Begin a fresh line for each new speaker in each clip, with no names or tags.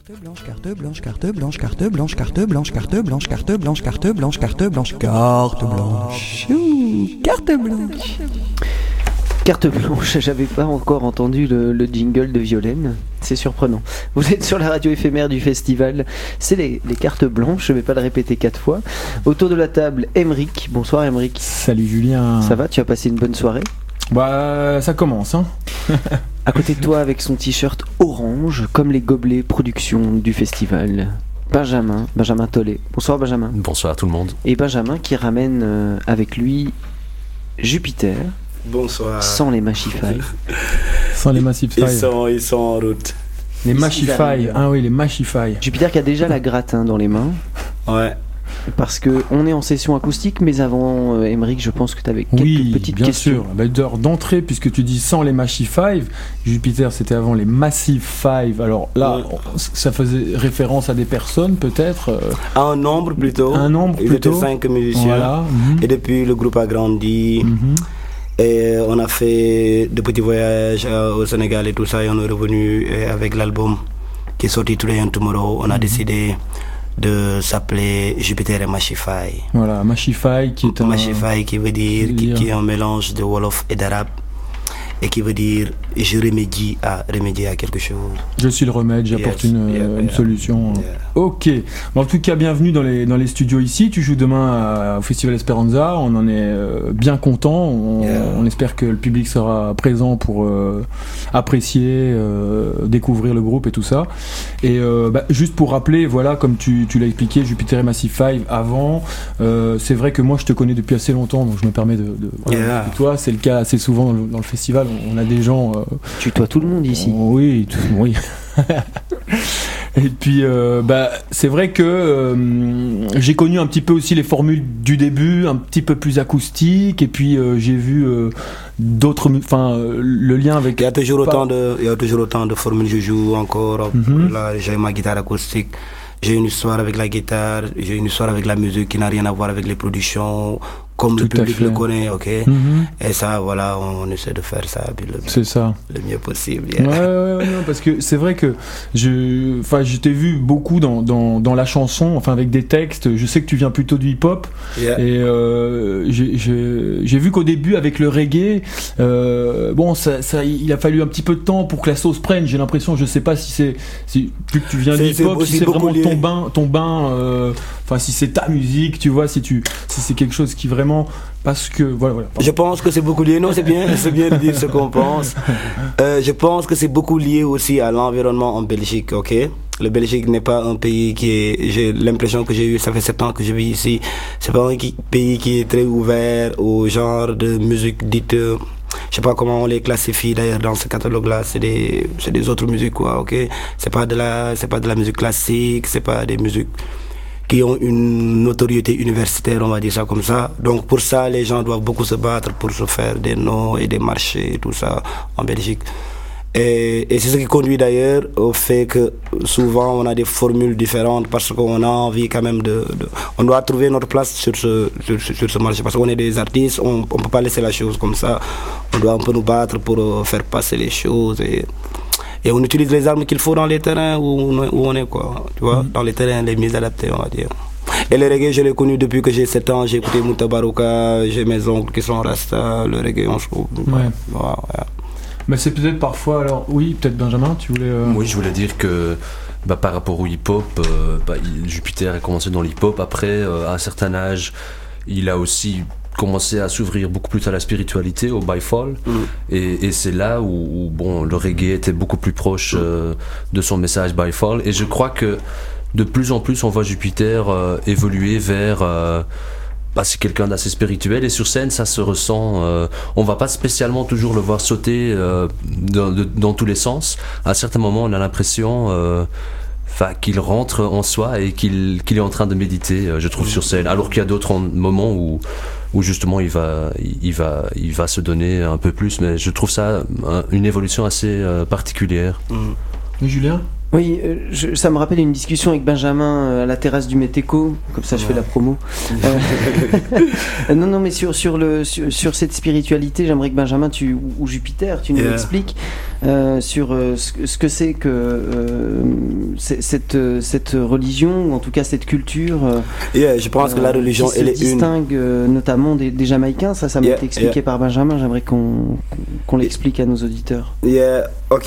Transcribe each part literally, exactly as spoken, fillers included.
Carte blanche, carte blanche, carte blanche, carte blanche, carte blanche, carte blanche, carte blanche, carte blanche, carte blanche, carte blanche, carte blanche.
Carte blanche, j'avais pas encore entendu le, le jingle de Violaine, c'est surprenant. Vous êtes sur la radio éphémère du festival, c'est les, les cartes blanches, je vais pas le répéter quatre fois. Autour de la table, Emeric. Bonsoir Emeric.
Salut Julien.
Ça va, tu as passé une bonne soirée?
Bah ça commence hein.
À côté de toi avec son t-shirt orange, comme les gobelets production du festival, Benjamin, Benjamin Tollet. Bonsoir Benjamin.
Bonsoir à tout le monde.
Et Benjamin qui ramène euh, avec lui Jupiter.
Bonsoir.
Sans les Machify.
Sans les Massive
Ils
Five.
sont, ils sont en route.
Les
Ils
Machify.
arrivent.
Ah oui, les Machify.
Jupiter qui a déjà la gratte hein, dans les mains.
Ouais.
Parce que on est en session acoustique, mais avant, euh, Emeric, je pense que tu avais quelques
Oui,
petites
bien
questions.
sûr. Bah, d'or- d'entrée, puisque tu dis sans les Machify, Jupiter c'était avant les Massive Five. Alors là,
Ouais.
on- ça faisait référence à des personnes peut-être. euh,
Un nombre plutôt.
Un nombre
Ils
plutôt.
étaient cinq musiciens.
Voilà. mhm,
Et depuis, le groupe a grandi.
mhm.
Et on a fait de petits voyages euh, au Sénégal et tout ça. Et on est revenu euh, avec l'album qui est sorti Today and Tomorrow. On a
Mhm.
décidé de s'appeler Jupiter et Machify.
Voilà, Machify qui est un.
Machify qui veut dire, qui,
dire.
qui est un mélange de Wolof et d'arabe. Et qui veut dire je remédie à, remédier à quelque chose.
Je suis le remède, j'apporte
Yes,
une,
yeah,
une
yeah.
solution.
Yeah.
Ok. Bon, en tout cas, bienvenue dans les, dans les studios ici. Tu joues demain à- au Festival Esperanza. On en est euh, bien content. On,
Yeah.
on espère que le public sera présent pour euh, apprécier, euh, découvrir le groupe et tout ça. Et euh, bah, juste pour rappeler, voilà, comme tu, tu l'as expliqué, Jupiter et Massive Five avant. euh, c'est vrai que moi, je te connais depuis assez longtemps, donc je me permets de. de voilà.
Yeah.
Et toi, c'est le cas assez souvent dans le, dans le festival. On, on a des gens. euh,
Tu tutoies tout le monde ici.
Oh, oui, tout- oui. Et puis, euh, bah, c'est vrai que euh, j'ai connu un petit peu aussi les formules du début, un petit peu plus acoustiques, et puis euh, j'ai vu euh, d'autres, mu- enfin, euh, le lien avec.
Il y a toujours
Pas-
autant de, il y a toujours autant de formules. Je joue encore.
Mhm.
Là, j'ai ma guitare acoustique. J'ai une histoire avec la guitare. J'ai une histoire avec la musique qui n'a rien à voir avec les productions, comme
Tout
le
à
public
fait.
le connaît, ok.
Mhm,
Et ça, voilà, on essaie de faire ça puis le,
c'est ça.
le mieux possible.
Ouais,
yeah.
ouais, ouais, non, parce que c'est vrai que je, enfin, je t'ai vu beaucoup dans, dans, dans la chanson, enfin, avec des textes. Je sais que tu viens plutôt du hip-hop.
Yeah.
Et euh, j'ai- j'ai j'ai vu qu'au début avec le reggae, euh, bon, ça, ça, il a fallu un petit peu de temps pour que la sauce prenne. J'ai l'impression, je sais pas si c'est, si plus que tu viens
C'est-
du
c'est
hip-hop, si
aussi
c'est
beaucoup
vraiment
lié.
ton bain, ton bain, euh, enfin si c'est ta musique, tu vois, si tu, si c'est quelque chose qui vraiment, parce que voilà, voilà.
Je pense que c'est beaucoup lié. Non, c'est bien, c'est bien de dire ce qu'on pense. Euh, je pense que c'est beaucoup lié aussi à l'environnement en Belgique, ok. Le Belgique n'est pas un pays qui est. J'ai l'impression que j'ai eu. Ça fait sept ans que je vis ici. C'est pas un qui- pays qui est très ouvert au genre de musique dite. euh, Je sais pas comment on les classifie d'ailleurs dans ce catalogue-là. C'est des, c'est des autres musiques quoi, ok. C'est pas de la, c'est pas de la musique classique. C'est pas des musiques qui ont une notoriété universitaire, on va dire ça comme ça. Donc pour ça, les gens doivent beaucoup se battre pour se faire des noms et des marchés et tout ça en Belgique. Et, et c'est ce qui conduit d'ailleurs au fait que souvent on a des formules différentes parce qu'on a envie quand même de, de on doit trouver notre place sur ce, sur, ce- sur ce marché parce qu'on est des artistes, on ne peut pas laisser la chose comme ça. On doit un peu nous battre pour euh, faire passer les choses et et on utilise les armes qu'il faut dans les terrains où on est, où on est quoi, tu vois, dans les terrains les mieux adaptés, on va dire. Et le reggae, je l'ai connu depuis que j'ai sept ans, j'ai écouté Mouta Baruka, j'ai mes oncles qui sont Rasta, le reggae, on se trouve.
Ouais.
Ouais, ouais.
Mais c'est peut-être parfois, alors oui, peut-être Benjamin, tu voulais. euh,
Oui, je voulais dire que bah, par rapport au hip-hop, euh, bah, il- Jupiter a commencé dans le hip-hop. Après, euh, à un certain âge, il a aussi commencé à s'ouvrir beaucoup plus à la spiritualité, au Byfall.
Mm.
Et, et c'est là où, où, bon, le reggae était beaucoup plus proche euh, de son message Byfall. Et je crois que de plus en plus, on voit Jupiter euh, évoluer vers... euh, bah, c'est quelqu'un d'assez spirituel et sur scène ça se ressent, euh, on va pas spécialement toujours le voir sauter euh, dans, de- dans tous les sens. À certains moments on a l'impression euh, enfin, qu'il rentre en soi et qu'il qu'il est en train de méditer, euh, je trouve, sur scène, alors qu'il y a d'autres en- moments où, où justement il va, il, va, il va se donner un peu plus, mais je trouve ça un- une évolution assez euh, particulière.
Mm.
Et Julien.
Oui, euh, je, ça me rappelle une discussion avec Benjamin euh, à la terrasse du Meteco, comme ça je ouais. fais la promo. Euh, non, non, mais sur, sur, le, sur, sur cette spiritualité, j'aimerais que Benjamin tu, ou Jupiter, tu nous yeah. expliques euh, sur euh, ce, ce que c'est que euh, c'est, cette, cette religion, ou en tout cas cette culture. Euh,
yeah, je pense euh, que la religion,
qui
elle
se
est
distingue
une...
euh, notamment des, des Jamaïcains. Ça, ça m'a
yeah,
été expliqué yeah. par Benjamin. J'aimerais qu'on, qu'on l'explique à nos auditeurs.
Yeah, ok.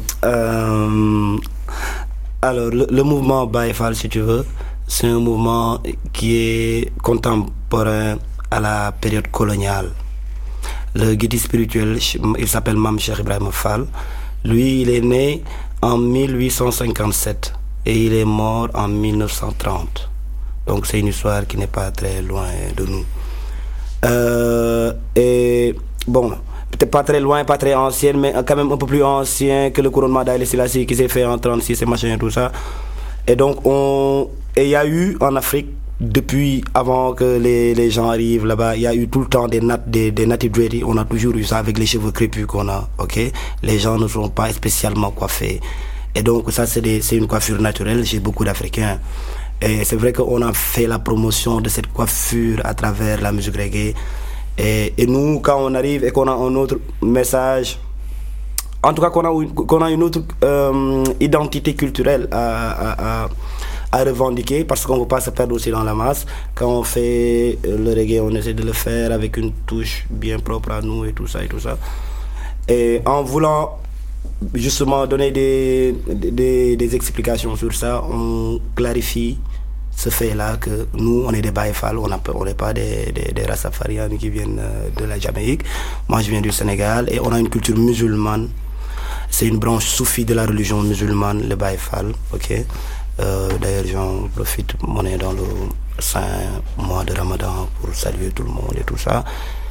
Euh... Alors, le, le mouvement Baye Fall, si tu veux, c'est un mouvement qui est contemporain à la période coloniale. Le guide spirituel, il s'appelle Mame Cheikh Ibrahima Fall. Lui, il est né en mille huit cent cinquante-sept et il est mort en mille neuf cent trente. Donc, c'est une histoire qui n'est pas très loin de nous. Euh, et bon... peut-être pas très loin, pas très ancienne, mais quand même un peu plus ancien que le couronnement d'Haïlé Sélassie qui s'est fait en trente-six et machin et tout ça. Et donc, on, et il y a eu en Afrique, depuis avant que les, les gens arrivent là-bas, il y a eu tout le temps des, nat, des, des native dready. On a toujours eu ça avec les cheveux crépus qu'on a, ok? Les gens ne sont pas spécialement coiffés. Et donc, ça, c'est, des, c'est une coiffure naturelle chez beaucoup d'Africains. Et c'est vrai qu'on a fait la promotion de cette coiffure à travers la musique reggae. Et, et nous, quand on arrive et qu'on a un autre message, en tout cas qu'on a une, qu'on a une autre euh, identité culturelle à, à, à, à revendiquer, parce qu'on ne veut pas se perdre aussi dans la masse. Quand on fait le reggae, on essaie de le faire avec une touche bien propre à nous et tout ça et tout ça. Et en voulant justement donner des, des, des explications sur ça, on clarifie ce fait-là que nous, on est des Baye Fall, on n'est pas des, des, des Rastafariens qui viennent de la Jamaïque. Moi, je viens du Sénégal et on a une culture musulmane. C'est une branche soufie de la religion musulmane, le Baye Fall. Okay? Euh, d'ailleurs, j'en profite, on est dans le saint mois de Ramadan pour saluer tout le monde et tout ça.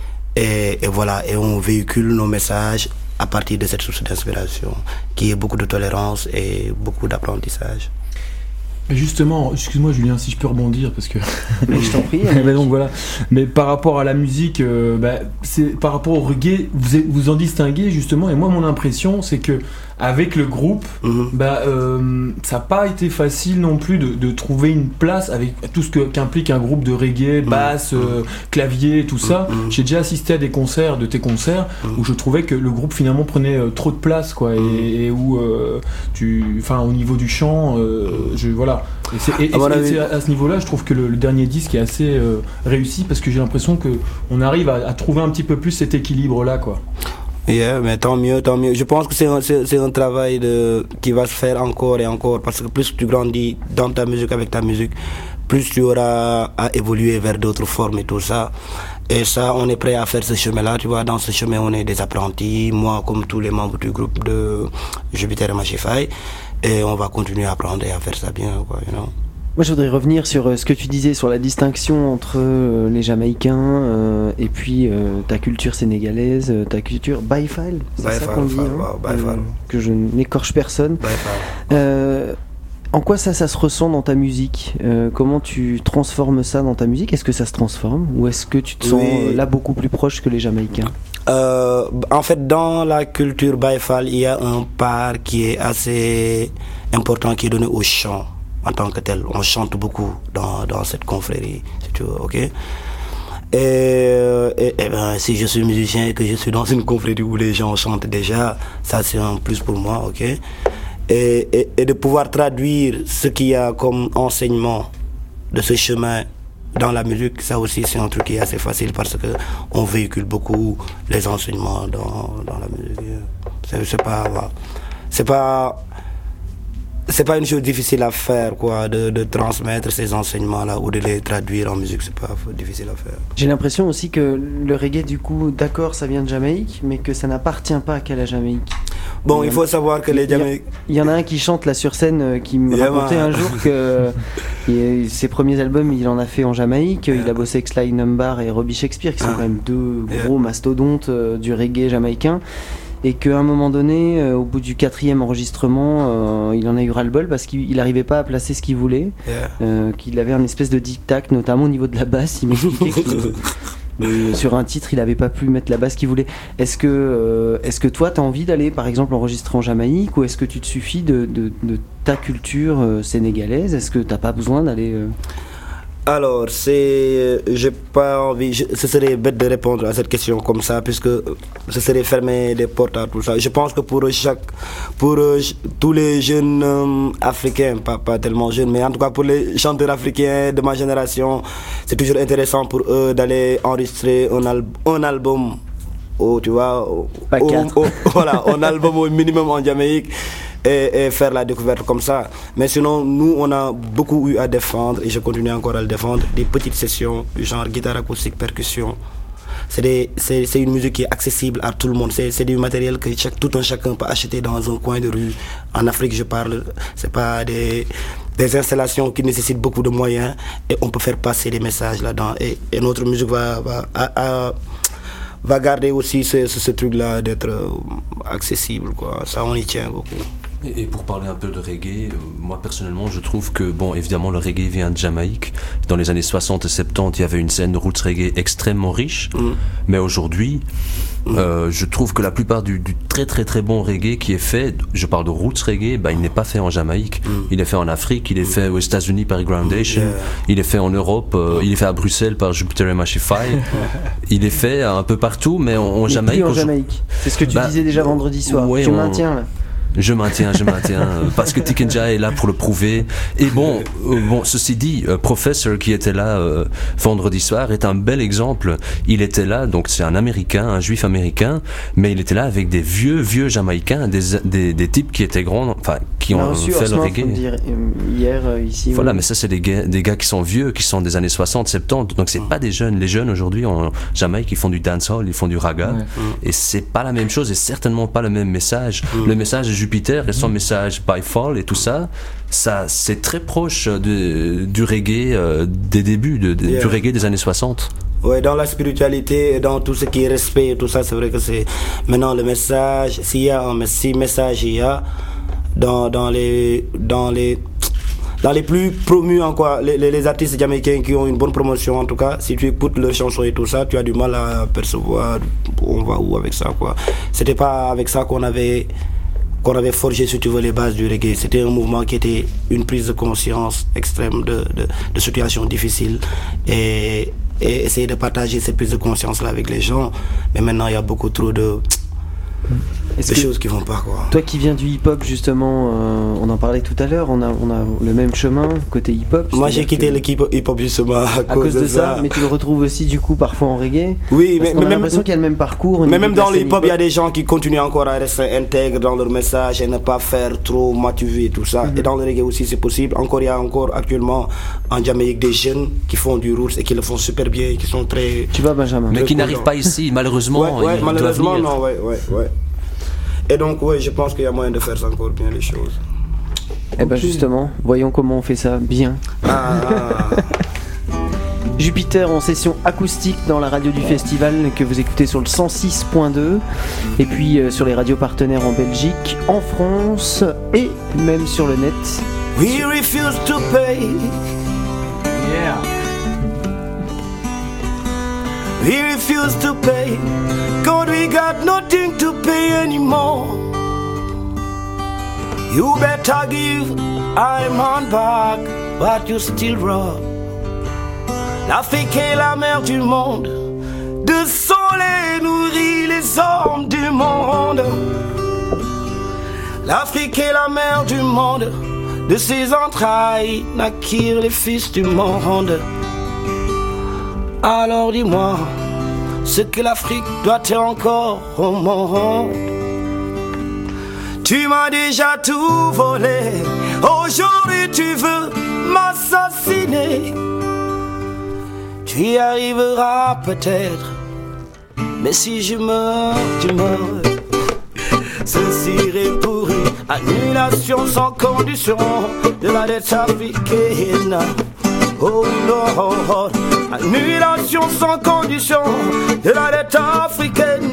Et, et voilà, et on véhicule nos messages à partir de cette source d'inspiration, qui est beaucoup de tolérance et beaucoup d'apprentissage.
Mais justement, excuse-moi Julien, si je peux rebondir parce que
mais je t'en prie.
Mais donc voilà. Mais par rapport à la musique, euh, bah, c'est par rapport au reggae, vous vous en distinguez justement. Et moi, mon impression, c'est que avec le groupe, mm-hmm. bah, euh, ça n'a pas été facile non plus de, de trouver une place avec tout ce que, qu'implique un groupe de reggae, basse, mm-hmm. euh, clavier, tout ça. Mm-hmm. J'ai déjà assisté à des concerts, de tes concerts, mm-hmm. où je trouvais que le groupe finalement prenait euh, trop de place, quoi, et, mm-hmm. et où euh, tu, enfin, au niveau du chant, euh, je voilà. Et, c'est, et, et, ah, et c'est à, à ce niveau-là, je trouve que le, le dernier disque est assez euh, réussi parce que j'ai l'impression que on arrive à, à trouver un petit peu plus cet équilibre-là, quoi.
Yeah, mais tant mieux, tant mieux. Je pense que c'est un, c'est, c'est un travail de, qui va se faire encore et encore, parce que plus tu grandis dans ta musique, avec ta musique, plus tu auras à évoluer vers d'autres formes et tout ça. Et ça, on est prêt à faire ce chemin-là, tu vois. Dans ce chemin, on est des apprentis, moi comme tous les membres du groupe de Jupiter et Machify, et on va continuer à apprendre et à faire ça bien, quoi, you know.
Moi, je voudrais revenir sur euh, ce que tu disais sur la distinction entre euh, les Jamaïcains euh, et puis euh, ta culture sénégalaise, euh, ta culture Baye Fall, c'est
Baye
ça
Fall,
qu'on dit,
Fall,
hein,
wow, Baye Fall.
euh, que je n'écorche personne.
Baye Fall.
Euh, en quoi ça, ça se ressent dans ta musique euh, Comment tu transformes ça dans ta musique ? Est-ce que ça se transforme ou est-ce que tu te sens oui. euh, là beaucoup plus proche que les Jamaïcains ?
Euh, en fait, dans la culture Baye Fall, il y a un part qui est assez important qui est donné au chant. En tant que tel, on chante beaucoup dans, dans cette confrérie, si tu veux, ok? Et, et, et ben, si je suis musicien et que je suis dans une confrérie où les gens chantent déjà, ça c'est un plus pour moi, ok? Et, et, et de pouvoir traduire ce qu'il y a comme enseignement de ce chemin dans la musique, ça aussi c'est un truc qui est assez facile parce que on véhicule beaucoup les enseignements dans, dans la musique. C'est, c'est pas... C'est pas C'est pas une chose difficile à faire, quoi, de, de transmettre ces enseignements-là ou de les traduire en musique, c'est pas difficile à faire.
J'ai l'impression aussi que le reggae, du coup, d'accord, ça vient de Jamaïque, mais que ça n'appartient pas qu'à la Jamaïque.
Bon, il, il faut savoir que les Jamaïques...
Il y en a un qui chante là sur scène, qui me yeah, racontait man. un jour que il, ses premiers albums, il en a fait en Jamaïque, yeah. il a bossé avec Sly Numbar et Robbie Shakespeare, qui sont ah. quand même deux gros yeah. mastodontes euh, du reggae jamaïcain. Et qu'à un moment donné, euh, au bout du quatrième enregistrement, euh, il en a eu ras-le-bol parce qu'il n'arrivait pas à placer ce qu'il voulait, yeah. euh, qu'il avait un espèce de dictac, notamment au niveau de la basse. Il m'expliquait qu'il euh, sur un titre, il avait pas pu mettre la basse qu'il voulait. Est-ce que, euh, est-ce que toi, tu as envie d'aller, par exemple, enregistrer en Jamaïque, ou est-ce que tu te suffis de, de, de ta culture euh, sénégalaise? Est-ce que t'as pas besoin d'aller euh...
Alors, c'est, j'ai pas envie, je, ce serait bête de répondre à cette question comme ça, puisque ce serait fermer les portes à tout ça. Je pense que pour chaque, pour euh, tous les jeunes euh, africains, pas, pas tellement jeunes, mais en tout cas pour les chanteurs africains de ma génération, c'est toujours intéressant pour eux d'aller enregistrer un, al- un album, au, tu vois, au,
pas
au,
quatre.
au, voilà, un album au minimum en Jamaïque. Et, et faire la découverte comme ça. Mais sinon, nous, on a beaucoup eu à défendre, et je continue encore à le défendre, des petites sessions, genre guitare acoustique, percussion. C'est, des, c'est, c'est une musique qui est accessible à tout le monde. C'est, c'est du matériel que chaque, tout un chacun peut acheter dans un coin de rue. En Afrique, je parle, c'est pas des, des installations qui nécessitent beaucoup de moyens, et on peut faire passer des messages là-dedans. Et, et notre musique va... va à, à, va garder aussi ce, ce, ce truc-là d'être accessible, quoi. Ça, on y tient beaucoup.
Et pour parler un peu de reggae, moi personnellement je trouve que, bon, évidemment le reggae vient de Jamaïque. Dans les années soixante et soixante-dix, il y avait une scène de roots reggae extrêmement riche. Mm. Mais aujourd'hui, mm. euh, je trouve que la plupart du, du très très très bon reggae qui est fait, je parle de roots reggae, bah, il n'est pas fait en Jamaïque. Mm. Il est fait en Afrique, il est mm. fait aux États-Unis par Groundation, yeah. il est fait en Europe, euh, il est fait à Bruxelles par Jupiter et Machify. Il est fait un peu partout, mais en, en Jamaïque.
en Jamaïque. C'est ce que tu bah, disais déjà vendredi soir.
Ouais,
tu
on...
maintiens là.
Je maintiens, je maintiens, parce que Tikenja est là pour le prouver. Et bon, euh, bon, ceci dit, euh, Professor qui était là euh, vendredi soir est un bel exemple. Il était là, donc c'est un Américain, un Juif américain, mais il était là avec des vieux, vieux Jamaïcains, des, des, des types qui étaient grands, enfin, qui ont
reçu
fait le
Osman,
reggae.
Dire, hier euh, ici.
Voilà,
oui.
mais ça c'est des gars, des gars qui sont vieux, qui sont des années soixante, soixante-dix, donc c'est pas des jeunes. Les jeunes aujourd'hui en Jamaïque, ils font du dancehall, ils font du raga, ouais. Et c'est pas la même chose, et certainement pas le même message. Mm. Le message de Jupiter et son message by Fall et tout ça, ça c'est très proche de, du reggae euh, des débuts, de, de, yeah. du reggae des années soixante.
Ouais, dans la spiritualité et dans tout ce qui est respect et tout ça, c'est vrai que c'est maintenant le message. S'il y a un si message, il y a dans, dans les dans les dans les plus promus en quoi, les, les, les artistes jamaïcains qui ont une bonne promotion en tout cas, si tu écoutes leurs chansons et tout ça, tu as du mal à percevoir on va où avec ça quoi. C'était pas avec ça qu'on avait qu'on avait forgé, si tu veux, les bases du reggae. C'était un mouvement qui était une prise de conscience extrême de, de, de situations difficiles et, et essayer de partager cette prise de conscience-là avec les gens. Mais maintenant, il y a beaucoup trop de,
Est-ce
de
que
choses qui vont pas, quoi.
Toi qui viens du hip-hop, justement, euh, on en parlait tout à l'heure, on a, on a le même chemin côté hip-hop.
Moi, j'ai quitté
que...
l'équipe hip-hop justement à,
à
cause,
cause de, de ça. ça. Mais tu le retrouves aussi, du coup, parfois en reggae.
Oui,
mais,
mais
on a
même,
l'impression qu'il y a le même parcours.
Mais même dans le hip-hop, il y a des gens qui continuent encore à rester intègres dans leur message et ne pas faire trop matuver et tout ça. Mm-hmm. Et dans le reggae aussi, c'est possible. Encore, il y a encore actuellement en Jamaïque des jeunes qui font du roots et qui le font super bien et qui sont très.
Tu vois, Benjamin.
Mais qui n'arrivent pas ici, malheureusement.
Ouais, ouais,
ils
malheureusement,
doivent
non, ouais, ouais, ouais. Et donc, ouais, je pense qu'il y a moyen de faire ça encore bien les choses.
Eh okay. ben justement, voyons comment on fait ça bien.
Ah.
Jupiter en session acoustique dans la radio du festival que vous écoutez sur le cent six point deux et puis euh, sur les radios partenaires en Belgique, en France et même sur le net.
We refuse to pay.
Yeah.
We refuse to pay, cause we got nothing to pay anymore. You better give, I'm on back, but you still rob. L'Afrique est la mère du monde, de soleil nourrit les hommes du monde. L'Afrique est la mère du monde, de ses entrailles naquirent les fils du monde. Alors dis-moi, ce que l'Afrique doit-elle encore au monde? Tu m'as déjà tout volé, aujourd'hui tu veux m'assassiner. Tu y arriveras peut-être, mais si je meurs, tu meurs. Ce serait pour une annulation sans condition de la dette africaine. Oh Lord, annulation sans condition de la dette africaine.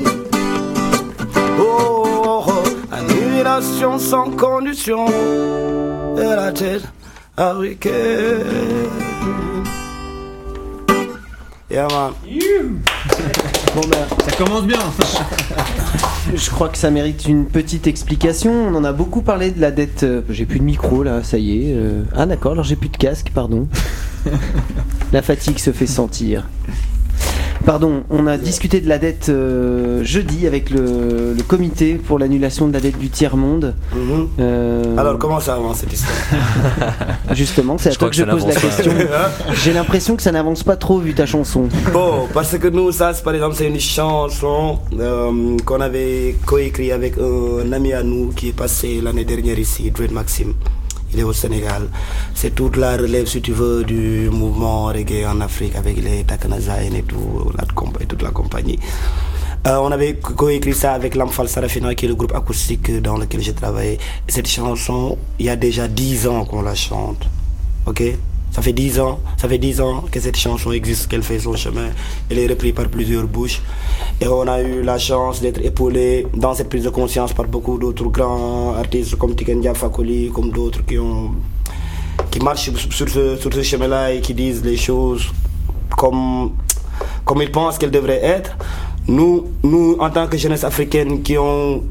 Oh, oh, annulation sans condition de la dette africaine. Yeah, man.
Bon ben,
Ça commence bien.
je crois que ça mérite une petite explication. On en a beaucoup parlé de la dette. euh, J'ai plus de micro là, ça y est. euh. Ah d'accord, alors j'ai plus de casque, pardon. La fatigue se fait sentir. Pardon, on a discuté de la dette euh, jeudi avec le, le comité pour l'annulation de la dette du tiers-monde.
Mhm.
Euh,
Alors, comment ça avance cette histoire?
Justement, c'est à
Je
toi
crois
que je
que ça
pose la
n'avance pas.
question. J'ai l'impression que ça n'avance pas trop vu ta chanson.
Bon, parce que nous, ça, c'est, par exemple, c'est une chanson euh, qu'on avait coécrit avec un ami à nous qui est passé l'année dernière ici, Dred Maxime. Il est au Sénégal. C'est toute la relève, si tu veux, du mouvement reggae en Afrique avec les Takana Zayn et tout, la, et toute la compagnie. Euh, on avait coécrit ça avec Lamfal Sarafina, qui est le groupe acoustique dans lequel j'ai travaillé. Cette chanson, il y a déjà dix ans qu'on la chante. Ok? Ça fait dix ans, ça fait dix ans que cette chanson existe, qu'elle fait son chemin. Elle est reprise par plusieurs bouches. Et on a eu la chance d'être épaulé dans cette prise de conscience par beaucoup d'autres grands artistes comme Tiken Jah Fakoly, comme d'autres qui ont qui marchent sur ce, sur ce chemin-là et qui disent les choses comme, comme ils pensent qu'elles devraient être. Nous, nous, en tant que jeunesse africaine qui ont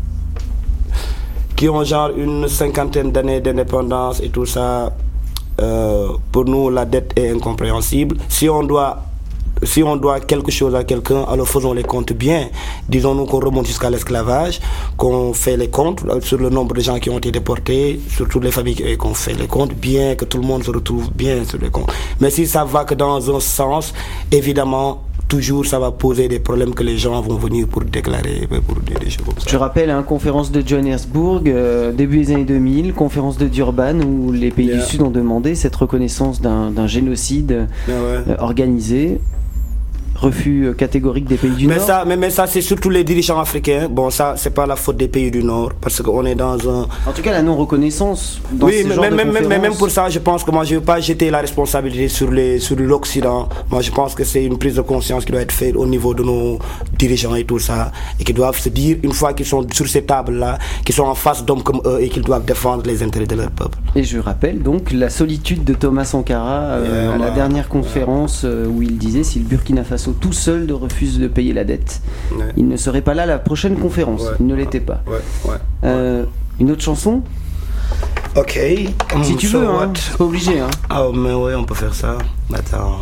qui ont genre une cinquantaine d'années d'indépendance et tout ça, Euh, pour nous la dette est incompréhensible. Si on doit si on doit quelque chose à quelqu'un, alors faisons les comptes bien. Disons-nous qu'on remonte jusqu'à l'esclavage, qu'on fait les comptes sur le nombre de gens qui ont été déportés, sur toutes les familles, et qu'on fait les comptes bien, que tout le monde se retrouve bien sur les comptes. Mais si ça va que dans un sens, évidemment, toujours ça va poser des problèmes que les gens vont venir pour déclarer, pour dire des choses comme ça.
Je rappelle, hein, conférence de Johannesburg, euh, début des années deux mille, conférence de Durban, où les pays
Yeah.
du Sud ont demandé cette reconnaissance d'un, d'un génocide
Ah ouais.
euh, organisé. Refus euh, catégorique des pays du
Mais
Nord.
ça, mais, mais ça c'est surtout les dirigeants africains. Bon, ça, c'est pas la faute des pays du Nord, parce qu'on est dans un...
En tout cas, la non-reconnaissance dans
Oui,
ce
mais
genre
même,
de
même, mais même
conférence.
pour ça, je pense que moi, je ne veux pas jeter la responsabilité sur, les, sur l'Occident. Moi, je pense que c'est une prise de conscience qui doit être faite au niveau de nos dirigeants et tout ça, et qui doivent se dire, une fois qu'ils sont sur ces tables-là, qu'ils sont en face d'hommes comme eux, et qu'ils doivent défendre les intérêts de leur peuple.
Et je rappelle donc la solitude de Thomas Sankara euh,
Yeah,
à la
ouais.
dernière conférence euh, où il disait si le Burkina Faso tout seul de refuse de payer la dette,
Ouais.
il ne serait pas là à la prochaine conférence.
Ouais.
Il ne l'était pas.
Ouais, ouais.
Euh, une autre chanson,
Ok.
si
Um,
tu
so
veux, hein.
what?
C'est pas obligé. Hein.
Ah, mais ouais, on peut faire ça. Attends.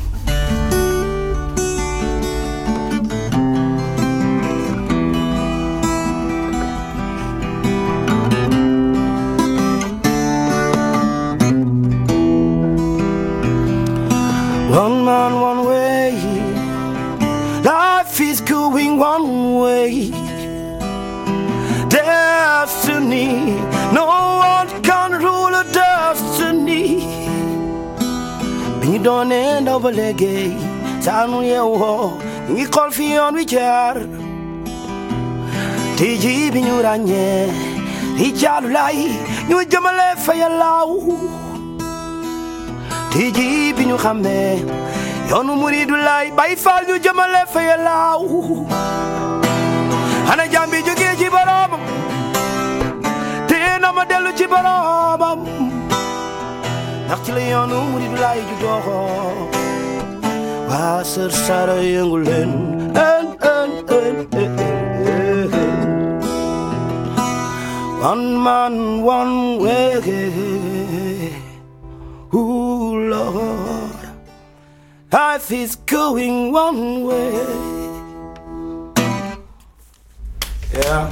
One man, one way. Life is going one way. Destiny, no one can rule a destiny. Be done and over legay. Sanu ye wo, we call fi on we jar. Tiji bi ñu ràññee, di jaalu lay, ñu jëmale fa yàllaaw. Tiji bi ñu xamee, yoonu muridu lay, bay faal ñu jëmale fa yàllaaw. Ana jaam bi jógee ci boroomam, te na ma dellu ci boroomam, ndax ci la yoonu muridu lay ju doxoo. Waa Sër Sara yëngu leen, en en en en en. One man, one way. Ooh, Lord, life is going one way. Yeah.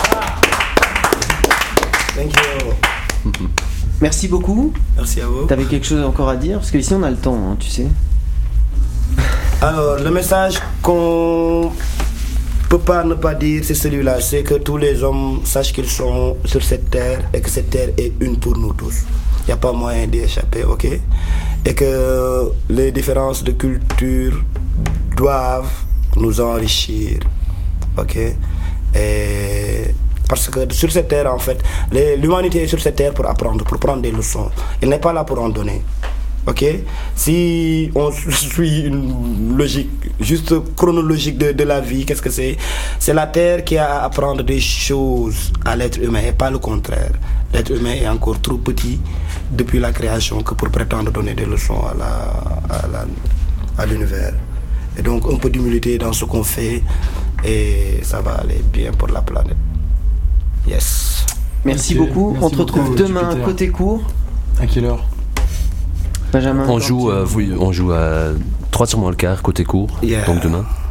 Thank you.
Merci beaucoup.
Merci à vous.
T'avais quelque chose encore à dire? Parce qu'ici on a le temps, hein, tu sais.
Alors, le message qu'on peut pas ne pas dire, c'est celui-là. C'est que tous les hommes sachent qu'ils sont sur cette terre et que cette terre est une pour nous tous. Il n'y a pas moyen d'y échapper, ok? Et que les différences de culture doivent nous enrichir, ok? Et parce que sur cette terre, en fait, les- l'humanité est sur cette terre pour apprendre, pour prendre des leçons. Elle n'est pas là pour en donner. Ok, si on suit une logique, juste chronologique de, de la vie, qu'est-ce que c'est? C'est la terre qui a à apprendre des choses à l'être humain et pas le contraire. L'être humain est encore trop petit depuis la création que pour prétendre donner des leçons à la, à la, à l'univers. Et donc un peu d'humilité dans ce qu'on fait et ça va aller bien pour la planète. Yes.
Merci
Ok,
beaucoup.
merci
On te retrouve
beaucoup,
demain
Jupiter.
côté court.
À quelle heure?
Benjamin.
On joue, euh, oui, on joue à trois tiers moins le quart côté court,
Yeah.
donc demain.